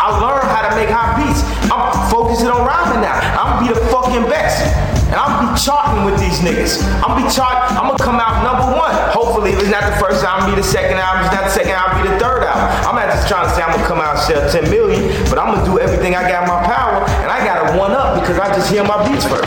I learned how to make hot beats. I'm focusing on rhyming now. I'm gonna be the fucking best. And I'm gonna be charting with these niggas. I'm gonna come out number one. Hopefully, it's not the first album, be the second album. It's not the second album, be the third album. I'm not just trying to say I'm gonna come out and sell 10 million, but I'm gonna do everything I got in my power, and I gotta one up because I just hear my beats first.